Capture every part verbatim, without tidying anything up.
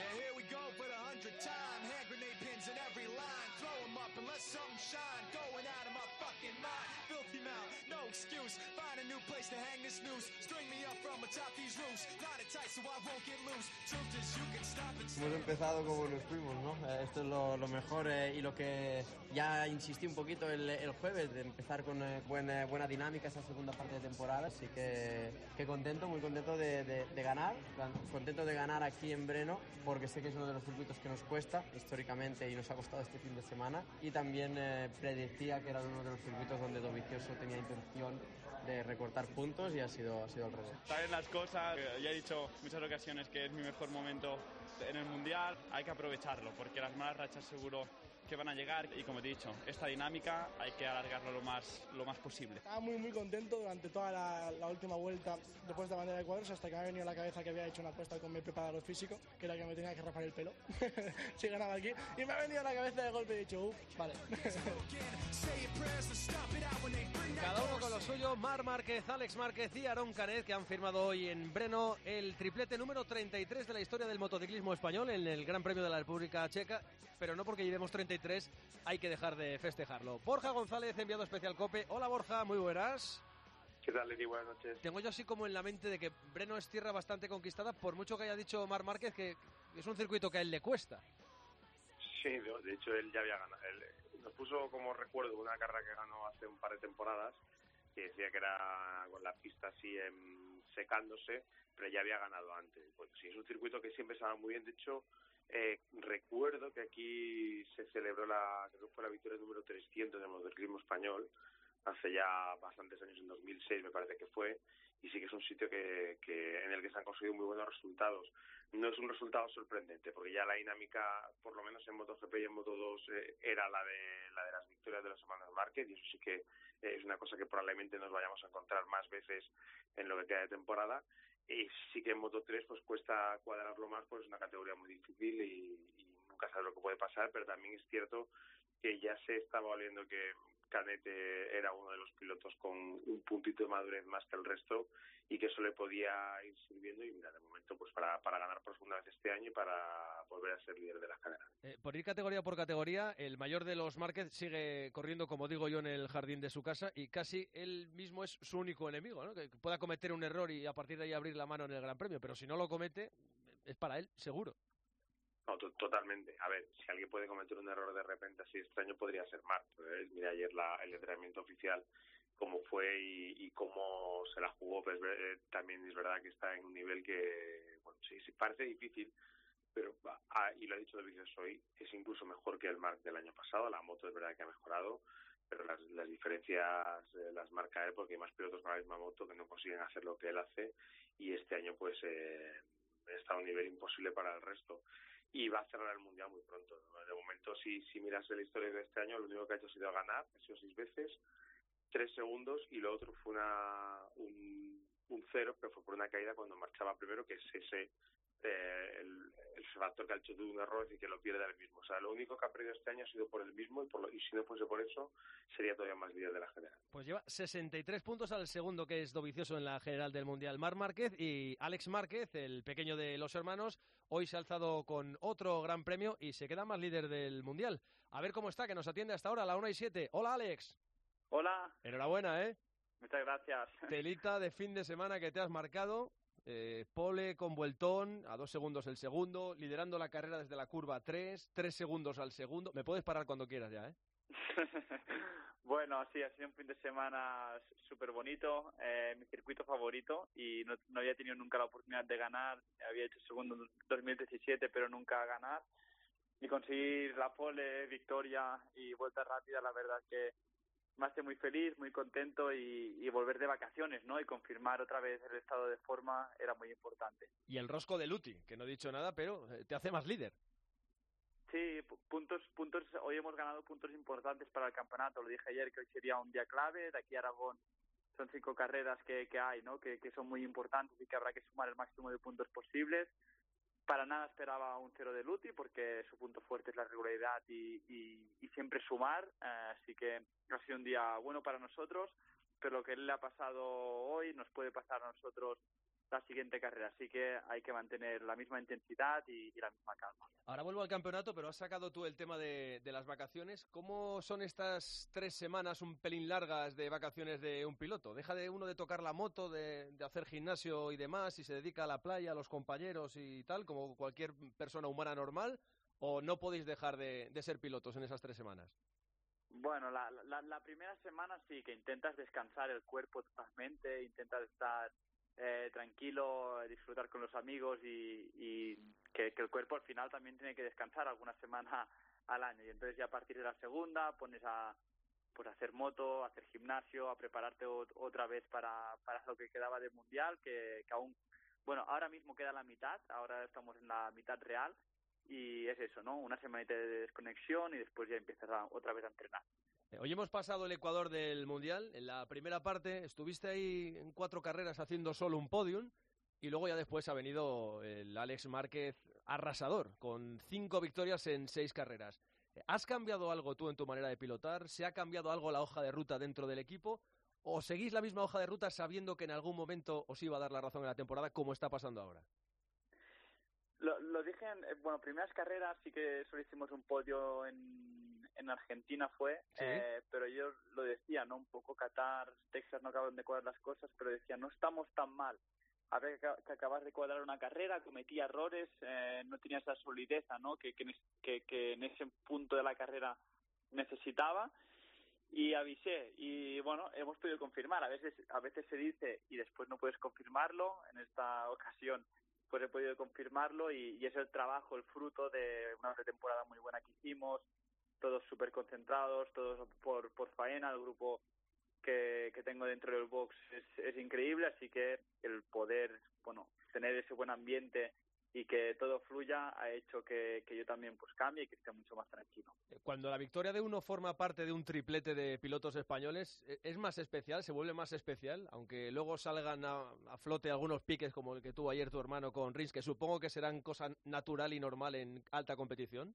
here we go for the hundredth time. Hand grenade pins in every line. Throw them up and let something shine. Going out of my fucking mind. Filthy mouth, no excuse. Find a new place to hang this noose. String me up from atop these roofs. Knot it tight so I won't get loose. Truth is you can stop and Hemos empezado como nos fuimos, ¿no? Eh, esto es lo, lo mejor eh, y lo que ya insistí un poquito el, el jueves, de empezar con eh, buena, buena dinámica esa segunda parte de temporada. Así que, que contento, muy contento de, de, de ganar. Contento de ganar aquí en Brno, porque sé que es uno de los circuitos que nos cuesta históricamente y nos ha costado este fin de semana. Y también eh, predecía que era uno de los circuitos donde Dovizioso tenía intención de recortar puntos y ha sido, ha sido al revés. Saben las cosas, ya he dicho en muchas ocasiones que es mi mejor momento en el Mundial, hay que aprovecharlo porque las malas rachas seguro que van a llegar y como te he dicho, esta dinámica hay que alargarlo lo más, lo más posible. Estaba muy muy contento durante toda la, la última vuelta después de la bandera de cuadros hasta que me ha venido a la cabeza que había hecho una apuesta con mi preparador físico, que era que me tenía que rapar el pelo si ganaba aquí, y me ha venido a la cabeza de golpe y he dicho, uff, vale. Cada uno con lo suyo, Marc Márquez, Alex Márquez y Aron Canet, que han firmado hoy en Brno el triplete número treinta y tres de la historia del motociclismo español en el Gran Premio de la República Checa, pero no porque llevemos treinta y tres hay que dejar de festejarlo. Borja González, enviado especial COPE. Hola Borja, muy buenas. ¿Qué tal, Lili? Buenas noches. Tengo yo así como en la mente de que Brno es tierra bastante conquistada, por mucho que haya dicho Marc Márquez que es un circuito que a él le cuesta. Sí, de hecho él ya había ganado. Él nos puso como recuerdo una carrera que ganó hace un par de temporadas, que decía que era con la pista así eh, secándose, pero ya había ganado antes. Pues sí, es un circuito que siempre se va muy bien. De hecho, eh, recuerdo que aquí se celebró la, creo que fue la victoria número trescientos del motociclismo español, hace ya bastantes años, en dos mil seis me parece que fue, y sí que es un sitio que, que en el que se han conseguido muy buenos resultados. No es un resultado sorprendente, porque ya la dinámica, por lo menos en MotoGP y en Moto dos, eh, era la de la de las victorias de los hermanos Márquez, y eso sí que eh, es una cosa que probablemente nos vayamos a encontrar más veces en lo que queda de temporada. Y sí que en Moto tres pues cuesta cuadrarlo más, pues es una categoría muy difícil y, y nunca sabes lo que puede pasar, pero también es cierto que ya se estaba oliendo que Canet era uno de los pilotos con un puntito de madurez más que el resto y que eso le podía ir sirviendo, y mira, de momento pues para, para ganar por segunda vez este año y para volver a ser líder de la carrera. Eh, por ir categoría por categoría, el mayor de los Márquez sigue corriendo, como digo yo, en el jardín de su casa y casi él mismo es su único enemigo, ¿no? Que pueda cometer un error y a partir de ahí abrir la mano en el Gran Premio, pero si no lo comete, es para él seguro. No, to- totalmente. A ver, si alguien puede cometer un error de repente así extraño, podría ser Marc. ¿Eh? Mira ayer la, el entrenamiento oficial, cómo fue y, y cómo se la jugó. Pues eh, también es verdad que está en un nivel que, bueno, sí, sí parece difícil, pero, ah, y lo ha dicho Dovizioso hoy, es incluso mejor que el Marc del año pasado. La moto es verdad que ha mejorado, pero las, las diferencias eh, las marca él, porque hay más pilotos con la misma moto que no consiguen hacer lo que él hace, y este año pues eh, está a un nivel imposible para el resto. Y va a cerrar el Mundial muy pronto. De momento, si, si miras la historia de este año, lo único que ha hecho ha sido ganar, ha sido seis veces, tres segundos, y lo otro fue una un, un cero, que fue por una caída cuando marchaba primero, que es ese eh, el, el factor que ha hecho todo un error y que lo pierde el mismo. O sea, lo único que ha perdido este año ha sido por el mismo, y, por lo, y si no fuese por eso, sería todavía más líder de la general. Pues lleva sesenta y tres puntos al segundo, que es Dovizioso en la general del Mundial, Marc Márquez, y Alex Márquez, el pequeño de los hermanos, hoy se ha alzado con otro gran premio y se queda más líder del Mundial. A ver cómo está, que nos atiende hasta ahora a la una y siete. Hola, Alex. Hola. Enhorabuena, ¿eh? Muchas gracias. Telita de fin de semana que te has marcado. Eh, pole con vueltón, a dos segundos el segundo, liderando la carrera desde la curva tres, tres segundos al segundo. Me puedes parar cuando quieras ya, ¿eh? Bueno, sí, ha sido un fin de semana súper bonito, eh, mi circuito favorito, y no, no había tenido nunca la oportunidad de ganar. Había hecho segundo en dos mil diecisiete, pero nunca ganar. Y conseguir la pole, victoria y vuelta rápida, la verdad que me hace muy feliz, muy contento, y, y volver de vacaciones, ¿no? Y confirmar otra vez el estado de forma era muy importante. Y el rosco de Luti, que no he dicho nada, pero te hace más líder. Sí, puntos, puntos. Hoy hemos ganado puntos importantes para el campeonato. Lo dije ayer que hoy sería un día clave. De aquí a Aragón son cinco carreras que, que hay, ¿no? Que, que son muy importantes y que habrá que sumar el máximo de puntos posibles. Para nada esperaba un cero de Luti, porque su punto fuerte es la regularidad y, y, y siempre sumar. Eh, así que ha sido un día bueno para nosotros, pero lo que le ha pasado hoy nos puede pasar a nosotros la siguiente carrera, así que hay que mantener la misma intensidad y, y la misma calma. Ahora vuelvo al campeonato, pero has sacado tú el tema de, de las vacaciones. ¿Cómo son estas tres semanas un pelín largas de vacaciones de un piloto? ¿Deja de uno de tocar la moto, de, de hacer gimnasio y demás, y se dedica a la playa, a los compañeros y tal, como cualquier persona humana normal? ¿O no podéis dejar de, de ser pilotos en esas tres semanas? Bueno, la, la, la primera semana sí, que intentas descansar el cuerpo totalmente, intentas estar eh, tranquilo, disfrutar con los amigos y, y que, que el cuerpo al final también tiene que descansar alguna semana al año. Y entonces ya a partir de la segunda pones a pues a hacer moto, a hacer gimnasio, a prepararte o, otra vez para, para lo que quedaba de mundial, que, que aún, bueno, ahora mismo queda la mitad, ahora estamos en la mitad real. Y es eso, ¿no? Una semanita de desconexión y después ya empiezas a, otra vez a entrenar. Hoy hemos pasado el Ecuador del Mundial. En la primera parte estuviste ahí en cuatro carreras haciendo solo un podium y luego ya después ha venido el Alex Márquez arrasador, con cinco victorias en seis carreras. ¿Has cambiado algo tú en tu manera de pilotar? ¿Se ha cambiado algo la hoja de ruta dentro del equipo? ¿O seguís la misma hoja de ruta sabiendo que en algún momento os iba a dar la razón en la temporada, como está pasando ahora? Lo, lo dije en, bueno, primeras carreras sí que solo hicimos un podio en, en Argentina fue, ¿sí? eh, pero yo lo decía, ¿no? Un poco Qatar, Texas no acaban de cuadrar las cosas, pero decía, no estamos tan mal. Habría que, que acabar de cuadrar una carrera, cometí errores, eh, no tenía esa solidez, ¿no? Que, que, que, que en ese punto de la carrera necesitaba. Y avisé, y bueno, hemos podido confirmar. A veces, a veces se dice y después no puedes confirmarlo. En esta ocasión pues he podido confirmarlo y, y es el trabajo, el fruto de una pretemporada muy buena que hicimos, todos súper concentrados, todos por, por faena. El grupo que, que tengo dentro del box es, es increíble, así que el poder, bueno, tener ese buen ambiente y que todo fluya ha hecho que, que yo también pues cambie y que esté mucho más tranquilo. Cuando la victoria de uno forma parte de un triplete de pilotos españoles, ¿es más especial? ¿Se vuelve más especial? Aunque luego salgan a, a flote algunos piques como el que tuvo ayer tu hermano con Rins, que supongo que serán cosa natural y normal en alta competición.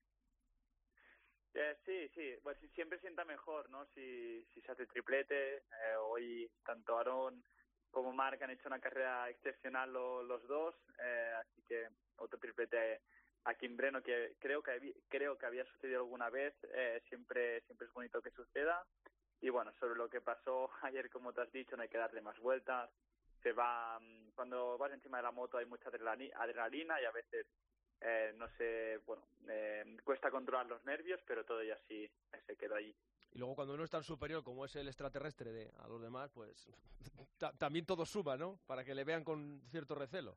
Eh, sí, sí, pues siempre sienta mejor, ¿no? Si, si se hace triplete, eh, hoy tanto Aarón como Marc han hecho una carrera excepcional lo, los dos, eh, así que otro triplete aquí en Breno que creo que había, creo que había sucedido alguna vez, eh, siempre siempre es bonito que suceda. Y bueno, sobre lo que pasó ayer, como te has dicho, no hay que darle más vueltas. Se va, cuando vas encima de la moto hay mucha adrenalina y a veces eh, no sé, bueno, eh, cuesta controlar los nervios, pero todo ya sí se quedó ahí. Y luego cuando uno es tan superior como es el extraterrestre de a los demás, pues también todo suma, ¿no? Para que le vean con cierto recelo.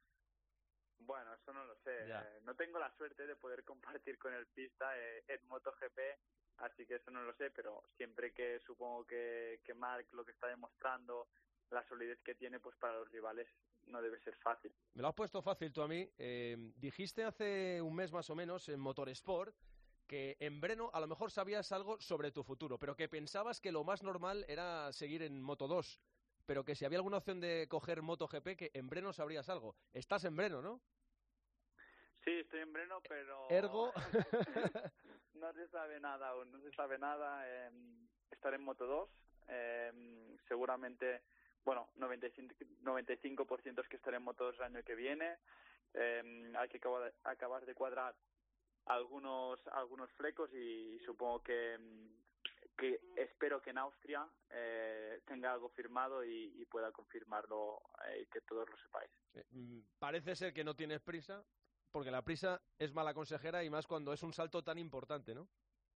Bueno, eso no lo sé. Eh, no tengo la suerte de poder compartir con el pista eh, en MotoGP, así que eso no lo sé, pero siempre que supongo que, que Marc lo que está demostrando, la solidez que tiene, pues para los rivales no debe ser fácil. Me lo has puesto fácil tú a mí. Eh, dijiste hace un mes más o menos en Motorsport que en Breno a lo mejor sabías algo sobre tu futuro, pero que pensabas que lo más normal era seguir en Moto dos, pero que si había alguna opción de coger MotoGP, que en Breno sabrías algo. Estás en Breno, ¿no? Sí, estoy en Breno, pero... Ergo... no se sabe nada aún, no se sabe nada. Eh, estaré en Moto dos, eh, seguramente, bueno, noventa y cinco por ciento es que estaré en Moto dos el año que viene. Eh, hay que acabar, acabar de cuadrar algunos algunos flecos y supongo que, que espero que en Austria eh, tenga algo firmado y, y pueda confirmarlo y eh, que todos lo sepáis. Eh, parece ser que no tienes prisa, porque la prisa es mala consejera y más cuando es un salto tan importante, ¿no?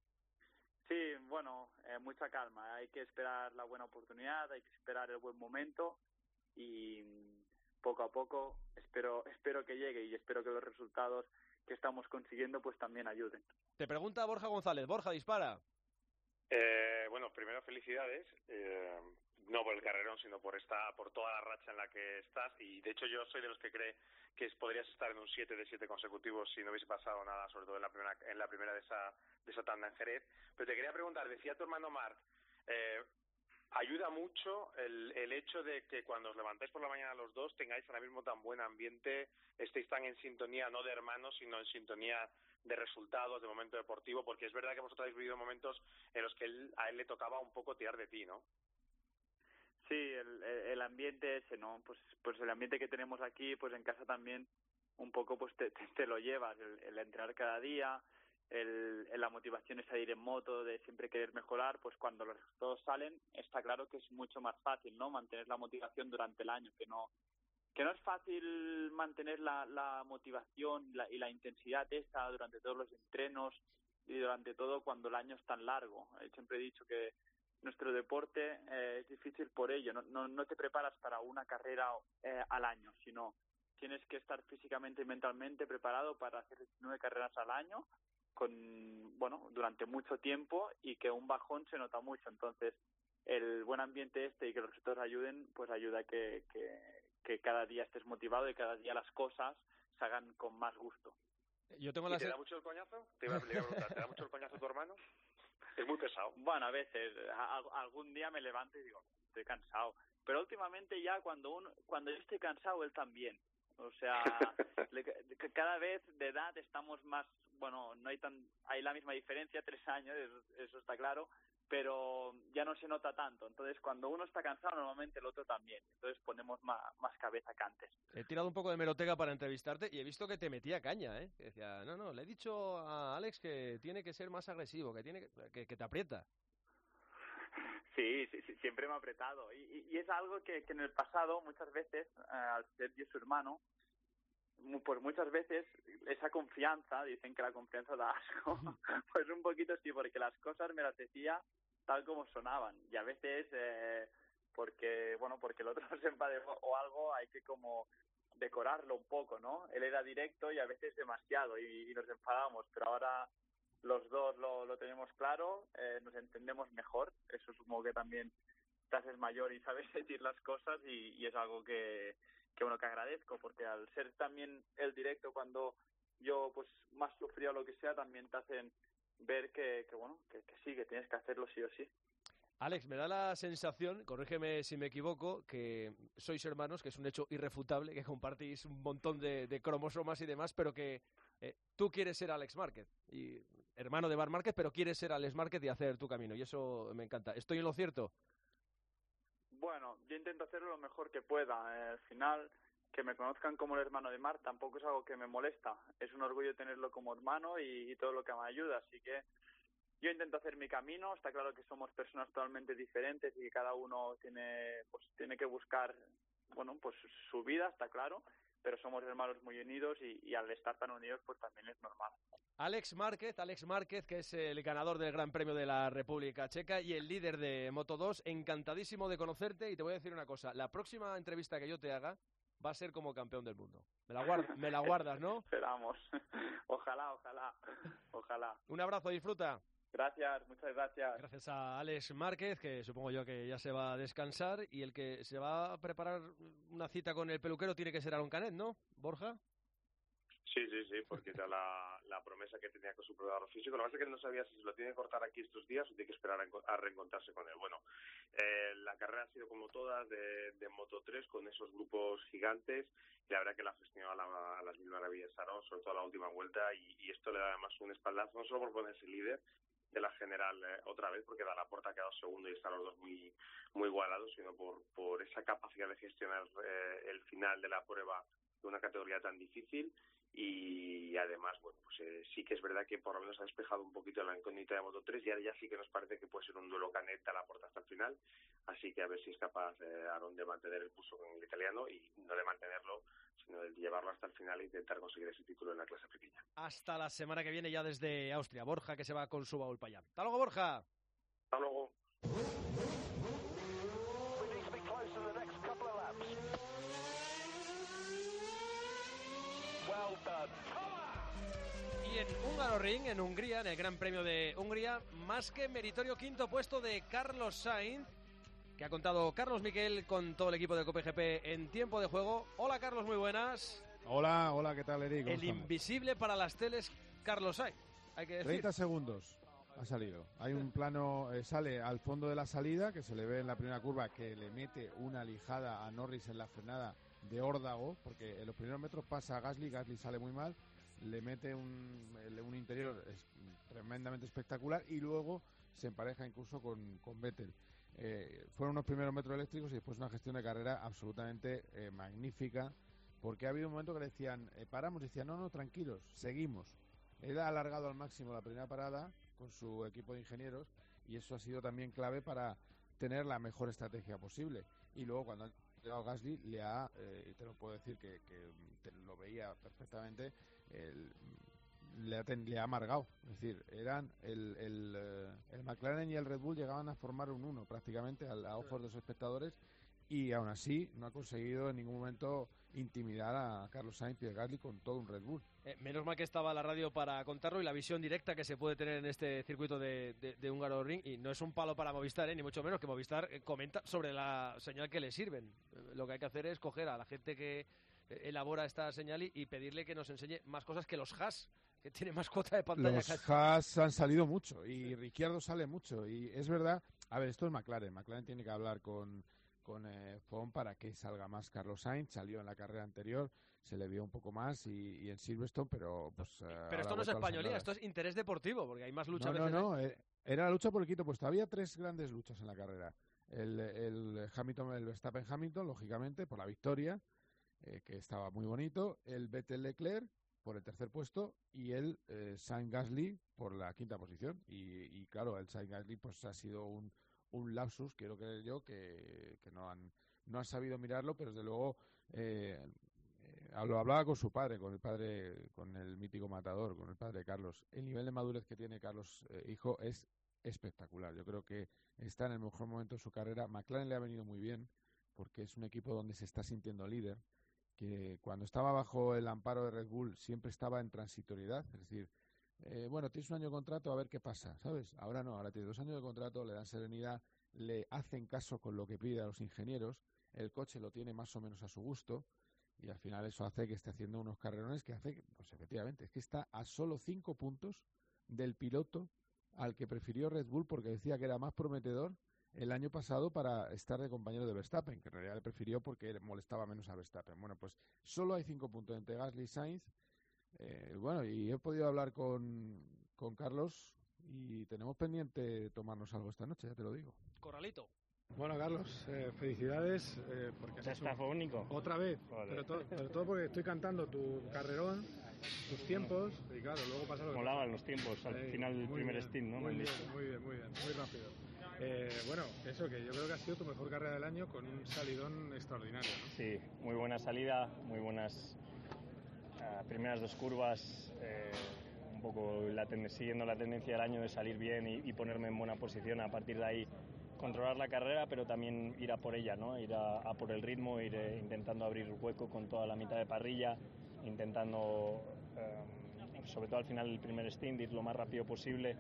Sí, bueno, eh, mucha calma. Hay que esperar la buena oportunidad, hay que esperar el buen momento y poco a poco espero espero que llegue y espero que los resultados que estamos consiguiendo pues también ayuden. Te pregunta Borja González. Borja, dispara. Eh, bueno, primero felicidades, eh, no por el carrerón, sino por esta, por toda la racha en la que estás. Y de hecho yo soy de los que cree que podrías estar en un siete de siete consecutivos si no hubiese pasado nada, sobre todo en la primera, en la primera de esa de esa tanda en Jerez. Pero te quería preguntar, decía tu hermano Marc, eh, ayuda mucho el, el hecho de que cuando os levantáis por la mañana los dos tengáis ahora mismo tan buen ambiente, estéis tan en sintonía, no de hermanos, sino en sintonía de resultados, de momento deportivo, porque es verdad que vosotros habéis vivido momentos en los que él, a él le tocaba un poco tirar de ti, ¿no? Sí, el, el ambiente ese, ¿no? Pues, pues el ambiente que tenemos aquí, pues en casa también un poco pues te, te, te lo llevas, el, el entrenar cada día, el, el la motivación esa de ir en moto, de siempre querer mejorar, pues cuando los resultados salen está claro que es mucho más fácil, ¿no? Mantener la motivación durante el año, que no que no es fácil mantener la, la motivación la, y la intensidad esta durante todos los entrenos y durante todo cuando el año es tan largo. Eh, siempre he dicho que nuestro deporte eh, es difícil por ello, no, no, no te preparas para una carrera eh, al año, sino tienes que estar físicamente y mentalmente preparado para hacer diecinueve carreras al año con bueno durante mucho tiempo y que un bajón se nota mucho. Entonces el buen ambiente este y que los resultados ayuden, pues ayuda a que, que, que cada día estés motivado y cada día las cosas se hagan con más gusto. Yo tengo ¿Y la te se... da mucho el coñazo? Te iba a preguntar, ¿te da mucho el coñazo tu hermano? Es muy pesado. Bueno, a veces, a, a, algún día me levanto y digo, estoy cansado. Pero últimamente ya cuando uno, cuando yo estoy cansado, él también. O sea, le, cada vez de edad estamos más, bueno, no hay tan, hay la misma diferencia, tres años, eso, eso está claro, pero ya no se nota tanto. Entonces, cuando uno está cansado, normalmente el otro también. Entonces ponemos más, más cabeza que antes. He tirado un poco de hemeroteca para entrevistarte y he visto que te metía caña, ¿eh? Que decía, no, no, le he dicho a Alex que tiene que ser más agresivo, que tiene que, que, que te aprieta. Sí, sí, sí, siempre me ha apretado. Y, y, y es algo que, que en el pasado, muchas veces, eh, al ser yo su hermano, pues muchas veces esa confianza, dicen que la confianza da asco, pues un poquito sí, porque las cosas me las decía tal como sonaban. Y a veces, eh, porque, bueno, porque el otro se enfade o algo, hay que como decorarlo un poco, ¿no? Él era directo y a veces demasiado y, y nos enfadamos, pero ahora los dos lo, lo tenemos claro, eh, nos entendemos mejor. Eso supongo que también te haces mayor y sabes decir las cosas y, y es algo que, que bueno que agradezco, porque al ser también el directo cuando yo pues más sufría o lo que sea, también te hacen ver que, que bueno que, que sí, que tienes que hacerlo sí o sí. Alex, me da la sensación, corrígeme si me equivoco, que sois hermanos, que es un hecho irrefutable, que compartís un montón de, de cromosomas y demás, pero que eh, tú quieres ser Alex Márquez, y hermano de Marc Márquez, pero quieres ser Alex Márquez y hacer tu camino, y eso me encanta. ¿Estoy en lo cierto? Bueno, yo intento hacerlo lo mejor que pueda. Eh, al final, que me conozcan como el hermano de Marc tampoco es algo que me molesta. Es un orgullo tenerlo como hermano y, y todo lo que me ayuda, así que yo intento hacer mi camino. Está claro que somos personas totalmente diferentes y que cada uno tiene pues tiene que buscar bueno pues su vida, está claro, pero somos hermanos muy unidos y, y al estar tan unidos pues también es normal. Alex Márquez, Alex Márquez, que es el ganador del Gran Premio de la República Checa y el líder de Moto dos, encantadísimo de conocerte y te voy a decir una cosa, la próxima entrevista que yo te haga va a ser como campeón del mundo. Me la, guarda, me la guardas, ¿no? Esperamos. Ojalá, ojalá, ojalá. Un abrazo, disfruta. Gracias, muchas gracias. Gracias a Alex Márquez, que supongo yo que ya se va a descansar, y el que se va a preparar una cita con el peluquero tiene que ser Aarón Canet, ¿no, Borja? Sí, sí, sí, porque era la, la promesa que tenía con su preparador físico. Lo que pasa es que no sabía si se lo tiene que cortar aquí estos días o tiene que esperar a, a reencontrarse con él. Bueno, eh, la carrera ha sido como todas de, de Moto tres, con esos grupos gigantes, y la verdad que la ha gestionado a, la, a las mil maravillas Aarón, sobre todo a la última vuelta, y, y esto le da además un espaldazo, no solo por ponerse líder de la general eh, otra vez, porque Da la Porta ha quedado segundo y están los dos muy muy igualados, sino por, por esa capacidad de gestionar eh, el final de la prueba de una categoría tan difícil. Y además, bueno, pues eh, sí que es verdad que por lo menos ha despejado un poquito la incógnita de Moto tres y ahora ya sí que nos parece que puede ser un duelo Canet a la puerta hasta el final, así que a ver si es capaz eh, Aarón de mantener el pulso con el italiano y no de mantenerlo, sino de llevarlo hasta el final e intentar conseguir ese título en la clase pequeña. Hasta la semana que viene ya desde Austria. Borja, que se va con su baúl para allá. ¡Hasta luego, Borja! ¡Hasta luego! Y en Hungaroring, en Hungría, en el Gran Premio de Hungría, más que meritorio quinto puesto de Carlos Sainz, que ha contado Carlos Miquel con todo el equipo de COPE G P en tiempo de juego. Hola, Carlos, muy buenas. Hola, hola, ¿qué tal, Eric? El invisible para las teles, Carlos Sainz, hay que decir. treinta segundos ha salido. Hay un plano, eh, sale al fondo de la salida, que se le ve en la primera curva, que le mete una lijada a Norris en la frenada de órdago, porque en los primeros metros pasa a Gasly, Gasly sale muy mal, le mete un, un interior es tremendamente espectacular y luego se empareja incluso con, con Vettel. eh, fueron unos primeros metros eléctricos y después una gestión de carrera absolutamente eh, magnífica, porque ha habido un momento que le decían, eh, paramos, y decían, no, no, tranquilos, seguimos. Él ha alargado al máximo la primera parada con su equipo de ingenieros y eso ha sido también clave para tener la mejor estrategia posible. Y luego cuando ha llegado Gasly, le ha, eh, y te lo puedo decir que, que te lo veía perfectamente, el, le, ha, le ha amargado. Es decir, eran el, el, el McLaren y el Red Bull llegaban a formar un uno prácticamente a, a ojos de los espectadores, y aún así no ha conseguido en ningún momento intimidar a Carlos Sainz y a Gasly con todo un Red Bull. Eh, menos mal que estaba la radio para contarlo y la visión directa que se puede tener en este circuito de, de, de Hungaroring, y no es un palo para Movistar, eh, ni mucho menos, que Movistar eh, comenta sobre la señal que le sirven. Eh, lo que hay que hacer es coger a la gente que eh, elabora esta señal y, y pedirle que nos enseñe más cosas que los Haas, que tiene más cuota de pantalla. Los Haas han salido mucho y Ricciardo sale mucho, y es verdad, a ver, esto es McLaren, McLaren tiene que hablar con con eh, F O M para que salga más Carlos Sainz. Salió en la carrera anterior, se le vio un poco más, y, y en Silverstone, pero pues uh, pero esto no es españolía, esto es interés deportivo, porque hay más lucha. No, no, no, eh, era la lucha por el quinto puesto. Había tres grandes luchas en la carrera. El, el Hamilton, el Verstappen Hamilton, lógicamente, por la victoria, eh, que estaba muy bonito. El Vettel Leclerc por el tercer puesto, y el eh, Sainz Gasly por la quinta posición. Y, y claro, el Sainz Gasly pues ha sido un un lapsus, quiero creer yo, que, que no han no han sabido mirarlo, pero desde luego eh, eh, lo hablaba con su padre, con el padre, con el mítico matador, con el padre Carlos. El nivel de madurez que tiene Carlos, eh, hijo, es espectacular. Yo creo que está en el mejor momento de su carrera. McLaren le ha venido muy bien, porque es un equipo donde se está sintiendo líder, que cuando estaba bajo el amparo de Red Bull siempre estaba en transitoriedad, es decir, Eh, bueno, tienes un año de contrato, a ver qué pasa, ¿sabes? Ahora no, ahora tiene dos años de contrato, le dan serenidad, le hacen caso con lo que pide a los ingenieros, el coche lo tiene más o menos a su gusto, y al final eso hace que esté haciendo unos carrerones que hace, pues efectivamente, es que está a solo cinco puntos del piloto al que prefirió Red Bull porque decía que era más prometedor el año pasado para estar de compañero de Verstappen, que en realidad le prefirió porque molestaba menos a Verstappen. Bueno, pues solo hay cinco puntos entre Gasly y Sainz. Eh, bueno, y he podido hablar con, con Carlos y tenemos pendiente tomarnos algo esta noche, ya te lo digo. Corralito. Bueno, Carlos, eh, felicidades eh, porque ya está único. Otra vez, pero, to pero todo porque estoy cantando tu carrerón, tus tiempos, y claro, luego pasa lo que molaban los tiempos al eh, final del primer bien, stint, ¿no? Muy bien, muy bien, muy bien, muy rápido. Eh, bueno, eso que yo creo que ha sido tu mejor carrera del año con un salidón extraordinario, ¿no? Sí, muy buena salida, muy buenas uh, primeras dos curvas, eh, un poco la siguiendo la tendencia del año de salir bien y, y ponerme en buena posición. A partir de ahí controlar la carrera, pero también ir a por ella, ¿no? Ir a, a por el ritmo, ir eh, intentando abrir hueco con toda la mitad de parrilla, intentando, eh, sobre todo al final del primer stint, ir lo más rápido posible.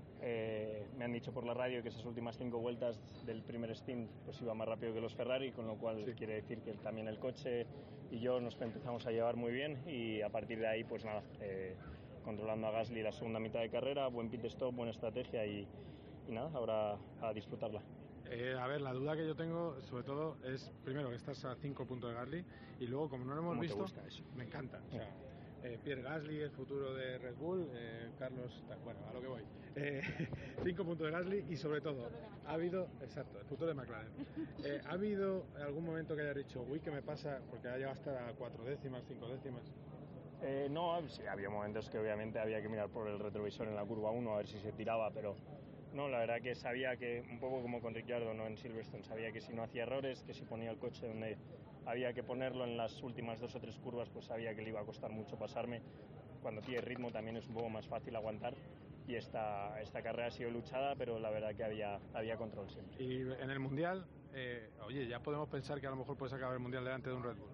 Eh, me han dicho por la radio que esas últimas cinco vueltas del primer stint pues iba más rápido que los Ferrari, con lo cual sí. Quiere decir que también el coche y yo nos empezamos a llevar muy bien, y a partir de ahí pues nada, eh, controlando a Gasly la segunda mitad de carrera, buen pit stop, buena estrategia y, y nada, ahora a disfrutarla. Eh, a ver, la duda que yo tengo sobre todo es, primero, que estás a cinco puntos de Gasly, y luego, como no lo hemos ¿Cómo visto, te gusta eso? Me encanta, o sea, Eh, Pierre Gasly, el futuro de Red Bull, eh, Carlos, bueno, a lo que voy, eh, cinco puntos de Gasly, y sobre todo, ha habido, exacto, el futuro de McLaren, eh, ¿ha habido algún momento que hayas dicho, uy, qué me pasa, porque ha llegado hasta cuatro décimas, cinco décimas? Eh, no, sí, había momentos que obviamente había que mirar por el retrovisor en la curva uno a ver si se tiraba, pero no, la verdad que sabía que, un poco como con Ricciardo, ¿no? En Silverstone, sabía que si no hacía errores, que si ponía el coche donde había que ponerlo en las últimas dos o tres curvas, pues sabía que le iba a costar mucho pasarme. Cuando tiene ritmo también es un poco más fácil aguantar, y esta, esta carrera ha sido luchada, pero la verdad que había, había control siempre. Y en el Mundial, eh, oye, ya podemos pensar que a lo mejor puedes acabar el Mundial delante de un Red Bull.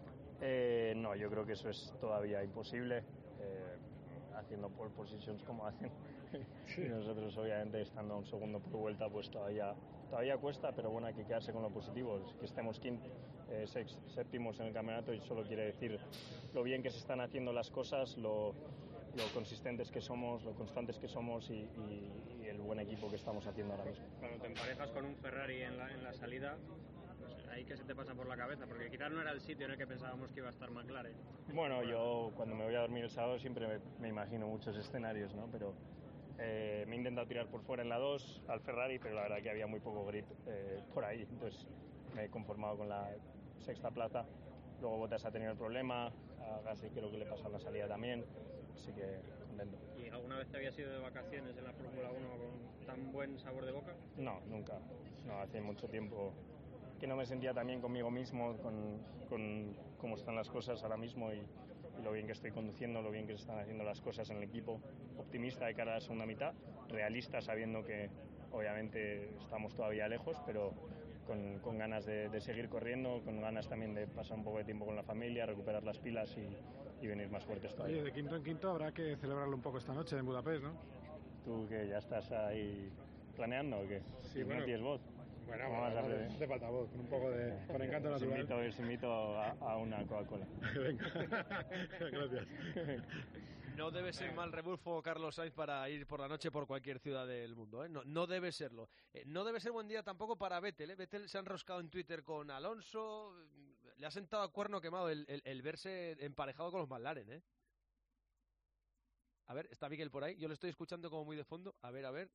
Eh, no, yo creo que eso es todavía imposible, eh, haciendo pole positions como hacen. Sí. Y nosotros obviamente estando a un segundo por vuelta pues todavía todavía cuesta, pero bueno, hay que quedarse con lo positivo, que estemos quinto, eh, sex, séptimos en el campeonato, y solo quiere decir lo bien que se están haciendo las cosas, lo, lo consistentes que somos, lo constantes que somos, y, y, y el buen equipo que estamos haciendo ahora mismo. Cuando te emparejas con un Ferrari en la, en la salida, pues ahí que se te pasa por la cabeza, porque quizás no era el sitio en el que pensábamos que iba a estar McLaren. Bueno, yo cuando me voy a dormir el sábado siempre me, me imagino muchos escenarios, ¿no? Pero Eh, me he intentado tirar por fuera en la dos al Ferrari, pero la verdad que había muy poco grip eh, por ahí, entonces me he conformado con la sexta plaza. Luego Bottas ha tenido el problema, a Gasly creo que le pasó en la salida también, así que contento. ¿Y alguna vez te habías ido de vacaciones en la Fórmula uno con tan buen sabor de boca? No, nunca. No, hace mucho tiempo que no me sentía tan bien conmigo mismo, con, con cómo están las cosas ahora mismo y, y lo bien que estoy conduciendo, lo bien que se están haciendo las cosas en el equipo. Optimista de cara a la segunda mitad, realista sabiendo que obviamente estamos todavía lejos, pero con, con ganas de, de seguir corriendo, con ganas también de pasar un poco de tiempo con la familia, recuperar las pilas y, y venir más fuertes todavía. Oye, de quinto en quinto habrá que celebrarlo un poco esta noche en Budapest, ¿no? ¿Tú que ya estás ahí planeando o qué? Sí, bueno, no tienes voz. Bueno, ¿Cómo bueno, vas a de, hacer? de faltavoz, con un poco de... con encanto os natural. invito, os invito a, a una Coca-Cola. Venga, gracias. No debe ser mal rebufo Carlos Sainz para ir por la noche por cualquier ciudad del mundo, ¿eh? No, no debe serlo. Eh, no debe ser buen día tampoco para Vettel, ¿eh? Vettel se ha enroscado en Twitter con Alonso, le ha sentado a cuerno quemado el, el, el verse emparejado con los McLaren, ¿eh? A ver, ¿está Miguel por ahí? Yo lo estoy escuchando como muy de fondo. A ver, a ver.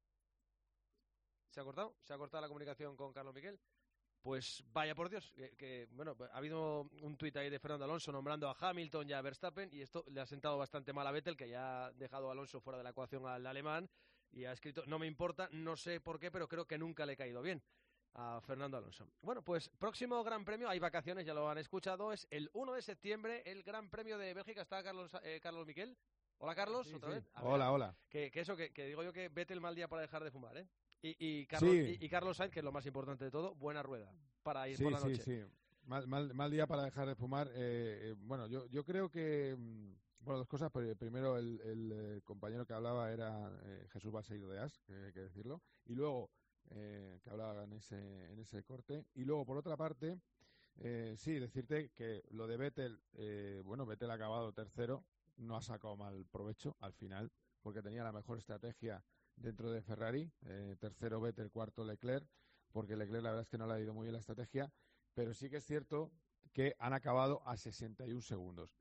¿Se ha cortado? ¿Se ha cortado la comunicación con Carlos Miguel? Pues vaya por Dios, que, que bueno, ha habido un tuit ahí de Fernando Alonso nombrando a Hamilton y a Verstappen y esto le ha sentado bastante mal a Vettel, que ya ha dejado a Alonso fuera de la ecuación al alemán y ha escrito, no me importa, no sé por qué, pero creo que nunca le ha caído bien a Fernando Alonso. Bueno, pues próximo Gran Premio, hay vacaciones, ya lo han escuchado, es el uno de septiembre, el Gran Premio de Bélgica. ¿Está Carlos, eh, Carlos Miquel? Hola Carlos, Sí, otra sí. vez. A Hola, ver, hola. Que, que eso, que, que digo yo que Vettel mal día para dejar de fumar, ¿eh? Y, y, Carlos, Sí. y, y Carlos Sainz, que es lo más importante de todo, buena rueda para ir Sí, por la sí, noche. sí. Mal, mal, mal día para dejar de fumar. Eh, eh, bueno, yo, yo creo que... mm, Bueno, dos cosas. Pero primero, el, el, eh, compañero que hablaba era eh, Jesús Balseiro de As, que hay que decirlo. Y luego, eh, que hablaba en ese, en ese corte. Y luego, por otra parte, eh, sí, decirte que lo de Vettel, eh, bueno, Vettel ha acabado tercero, no ha sacado mal provecho al final, porque tenía la mejor estrategia dentro de Ferrari, eh, tercero Vettel, cuarto Leclerc, porque Leclerc la verdad es que no le ha ido muy bien la estrategia, pero sí que es cierto que han acabado a sesenta y un segundos.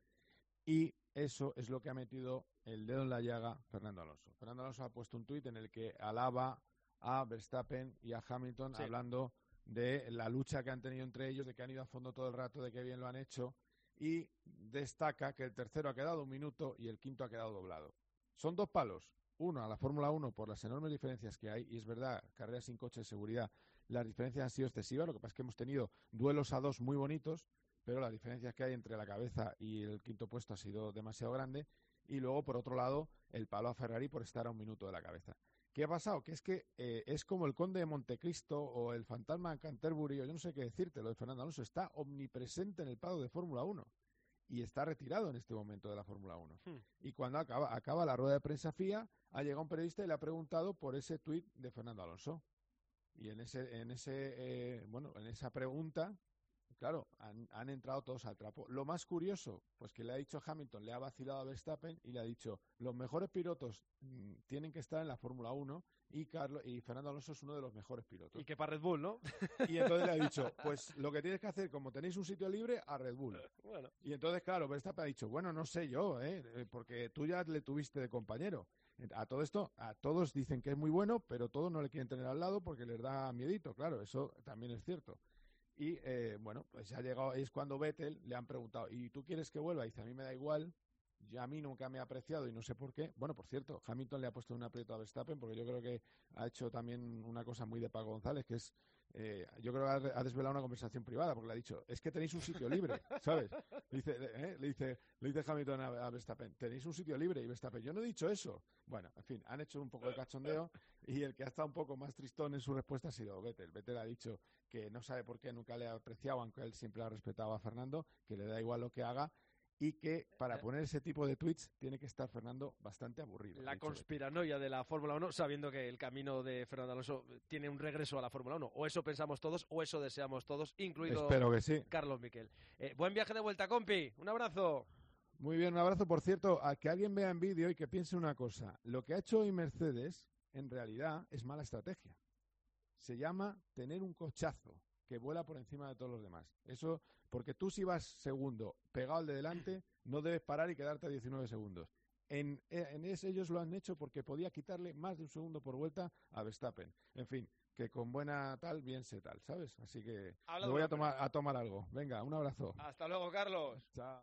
Y eso es lo que ha metido el dedo en la llaga Fernando Alonso. Fernando Alonso ha puesto un tuit en el que alaba a Verstappen y a Hamilton, Sí. hablando de la lucha que han tenido entre ellos, de que han ido a fondo todo el rato, de que bien lo han hecho, y destaca que el tercero ha quedado un minuto y el quinto ha quedado doblado. Son dos palos. Uno, a la Fórmula uno por las enormes diferencias que hay, y es verdad, carreras sin coche de seguridad, las diferencias han sido excesivas, lo que pasa es que hemos tenido duelos a dos muy bonitos, pero las diferencias que hay entre la cabeza y el quinto puesto ha sido demasiado grande, y luego, por otro lado, el palo a Ferrari por estar a un minuto de la cabeza. ¿Qué ha pasado? Que es que eh, es como el Conde de Montecristo o el Fantasma de Canterbury, o yo no sé qué decirte, lo de Fernando Alonso, está omnipresente en el pado de Fórmula uno. Y está retirado en este momento de la Fórmula uno. Hmm. Y cuando acaba, acaba la rueda de prensa F I A, ha llegado un periodista y le ha preguntado por ese tuit de Fernando Alonso. Y en ese, en ese, eh, bueno, en esa pregunta, claro, han, han entrado todos al trapo. Lo más curioso, pues que le ha dicho Hamilton, le ha vacilado a Verstappen y le ha dicho, los mejores pilotos mmm, tienen que estar en la Fórmula uno y Carlos y Fernando Alonso es uno de los mejores pilotos. Y que para Red Bull, ¿no? Y entonces le ha dicho, pues lo que tienes que hacer, como tenéis un sitio libre, a Red Bull. Bueno. Y entonces, claro, Verstappen ha dicho, bueno, no sé yo, ¿eh? Porque tú ya le tuviste de compañero. A todo esto, a todos dicen que es muy bueno, pero todos no le quieren tener al lado porque les da miedito, claro, eso también es cierto. Y eh, bueno, pues ha llegado, es cuando Vettel le han preguntado, ¿y tú quieres que vuelva? Y dice, a mí me da igual, ya a mí nunca me ha apreciado y no sé por qué. Bueno, por cierto, Hamilton le ha puesto un aprieto a Verstappen porque yo creo que ha hecho también una cosa muy de Paco González, que es, eh, yo creo que ha, ha desvelado una conversación privada porque le ha dicho, es que tenéis un sitio libre, ¿sabes? Le dice, eh, le dice, le dice Hamilton a, a Verstappen, tenéis un sitio libre, y Verstappen, yo no he dicho eso. Bueno, en fin, han hecho un poco de cachondeo y el que ha estado un poco más tristón en su respuesta ha sido Vettel. Vettel ha dicho que no sabe por qué nunca le ha apreciado, aunque él siempre ha respetado a Fernando, que le da igual lo que haga, y que para poner ese tipo de tweets tiene que estar Fernando bastante aburrido. La conspiranoia de la Fórmula uno, sabiendo que el camino de Fernando Alonso tiene un regreso a la Fórmula uno. O eso pensamos todos, o eso deseamos todos, incluido Espero que sí. Carlos Miquel. Eh, buen viaje de vuelta, compi. Un abrazo. Muy bien, un abrazo. Por cierto, a que alguien vea en vídeo y que piense una cosa. Lo que ha hecho hoy Mercedes, en realidad, es mala estrategia. Se llama tener un cochazo que vuela por encima de todos los demás. Eso, porque tú si vas segundo pegado al de delante, no debes parar y quedarte a diecinueve segundos. En, en ese ellos lo han hecho porque podía quitarle más de un segundo por vuelta a Verstappen. En fin, que con buena tal, bien se tal, ¿sabes? Así que Habla me voy de a tomar, a tomar algo. Venga, un abrazo. Hasta luego, Carlos. Chao.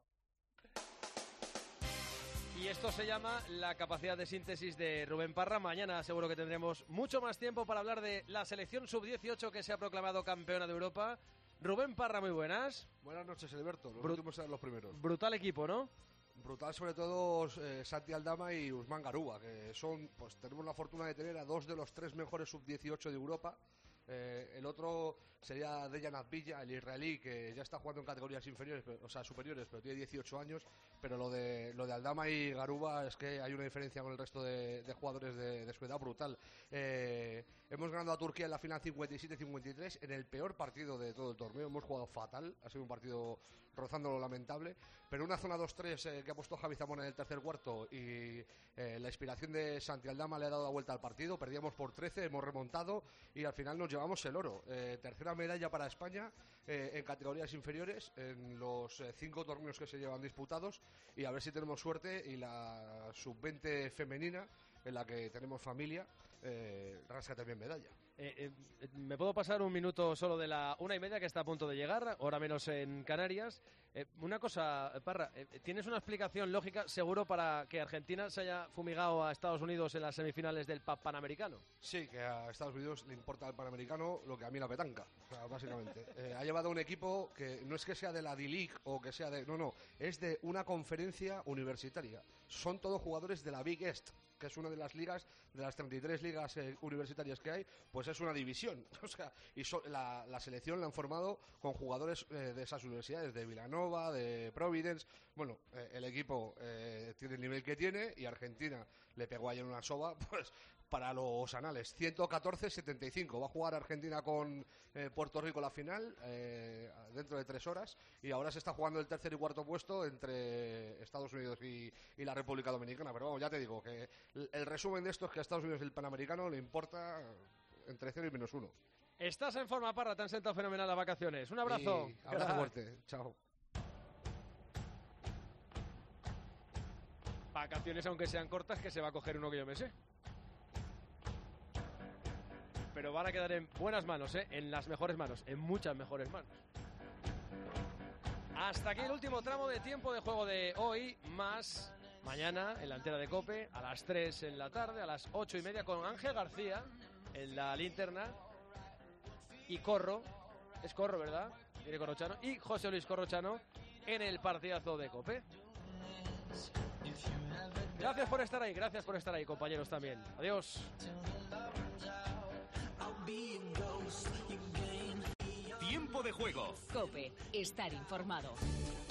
Y esto se llama la capacidad de síntesis de Rubén Parra. Mañana seguro que tendremos mucho más tiempo para hablar de la selección sub dieciocho que se ha proclamado campeona de Europa. Rubén Parra, muy buenas. Buenas noches, Alberto. Los Brut- últimos serán los primeros. Brutal equipo, ¿no? Brutal, sobre todo eh, Santi Aldama y Usman Garuba, que son, pues tenemos la fortuna de tener a dos de los tres mejores sub dieciocho de Europa. Eh, el otro sería Dejan Azbilla, el israelí, que ya está jugando en categorías inferiores, pero, o sea, superiores, pero tiene dieciocho años. Pero lo de lo de Aldama y Garuba es que hay una diferencia con el resto de, de jugadores de, de su edad brutal. Eh, hemos ganado a Turquía en la final cincuenta y siete cincuenta y tres, en el peor partido de todo el torneo. Hemos jugado fatal, ha sido un partido rozando lo lamentable, pero una zona dos tres eh, que ha puesto Javi Zamora en el tercer cuarto y eh, la inspiración de Santi Aldama le ha dado la vuelta al partido. Perdíamos por trece, hemos remontado y al final nos llevamos el oro. Eh, tercera medalla para España eh, en categorías inferiores en los eh, cinco torneos que se llevan disputados, y a ver si tenemos suerte y la sub veinte femenina, en la que tenemos familia, eh, rasca también medalla. Eh, eh, ¿Me puedo pasar un minuto solo de la una y media que está a punto de llegar, hora menos en Canarias? Eh, una cosa, Parra, eh, ¿tienes una explicación lógica seguro para que Argentina se haya fumigado a Estados Unidos en las semifinales del pa- Panamericano? Sí, que a Estados Unidos le importa el Panamericano lo que a mí la petanca, o sea, básicamente. Eh, ha llevado un equipo que no es que sea de la D-League o que sea de... No, no, es de una conferencia universitaria. Son todos jugadores de la Big East, que es una de las ligas, de las treinta y tres ligas eh, universitarias que hay, pues es una división. O sea, y so, la, la selección la han formado con jugadores eh, de esas universidades, de Villanova, de Providence. Bueno, eh, el equipo eh, tiene el nivel que tiene y Argentina le pegó ayer una soba, pues para los anales, ciento catorce setenta y cinco. Va a jugar Argentina con eh, Puerto Rico la final eh, dentro de tres horas, y ahora se está jugando el tercer y cuarto puesto entre Estados Unidos y, y la República Dominicana. Pero vamos, ya te digo que el, el resumen de esto es que a Estados Unidos el Panamericano le importa entre cero y menos uno. Estás en forma, Parra, te han sentado fenomenal las vacaciones. Un abrazo. Y abrazo fuerte, chao. Vacaciones, aunque sean cortas, que se va a coger uno que yo me sé. Pero van a quedar en buenas manos, ¿eh? En las mejores manos, en muchas mejores manos. Hasta aquí el último tramo de tiempo de juego de hoy, más mañana en la antena de COPE, a las tres en la tarde, a las ocho y media, con Ángel García en la linterna, y Corro, es Corro, ¿verdad? Viene Corrochano, y José Luis Corrochano en el partidazo de COPE. Gracias por estar ahí, gracias por estar ahí, compañeros, también. Adiós. Tiempo de juego. COPE, estar informado.